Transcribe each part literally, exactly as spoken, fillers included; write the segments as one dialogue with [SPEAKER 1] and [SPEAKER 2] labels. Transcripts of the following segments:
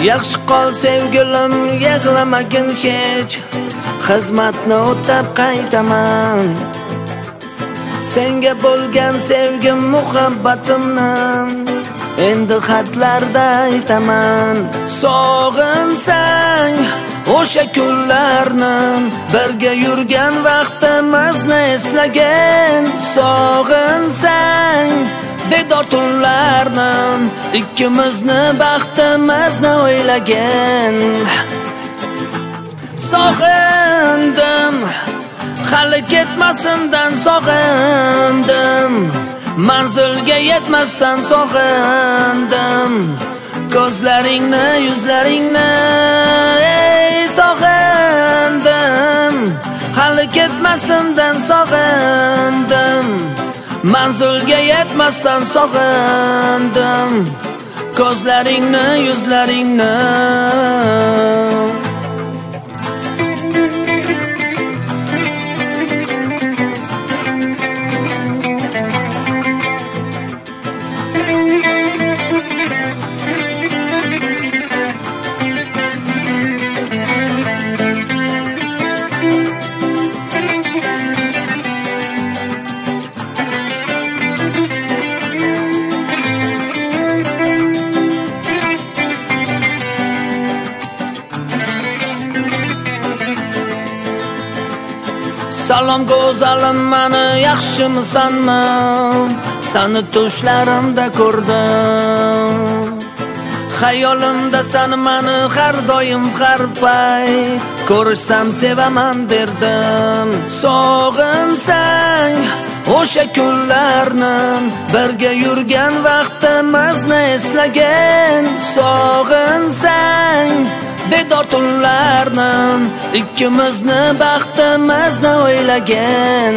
[SPEAKER 1] Yaxshi qol sevgilim, yig'lamagin hech. Xizmatni o'tab qaytaman. Senga bo'lgan sevgim, muhabbatimni endi xatlarda aytaman. Sog'insang o'sha kunlarni, birga yurgan vaqtimizni eslagin. Sog'insang bedor tunlarni, ikkimizni baxtimizni o'ylagin. Sog'indim, hali ketmasimdan sog'indim. Manzilga yetmasdan sog'indim. Ko'zlaringni, yuzlaringni ey sog'indim. Hali ketmasimdan sog'indim. Manzilga yetmasdan sog'indim. Ko'zlaringni, yuzlaringni. Salom go'zalim, mani yaxshimisanmi? Sani tushlarimda ko'rdim. Xayolimda sani mani har doim har payt ko'rishsam sevaman derdim. Sog'insang o'sha kunlarni, birga yurgan vaqtimizni eslagin. Sog'insang bedor tunlarni, ikkimizni baxtimizni o'ylagin.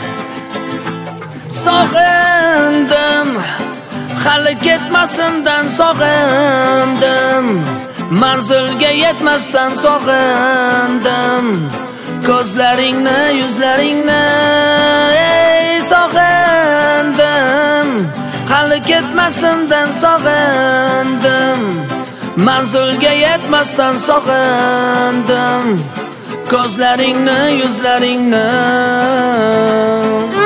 [SPEAKER 1] Sog'indim, hali ketmasimdan sog'indim. Manzilga yetmasdan sog'indim. Ko'zlaringni, yuzlaringni ey sog'indim. Hali ketmasimdan sog'indim. Manzilga yetmasdan sog'indim. Ko'zlaringni, yuzlaringni.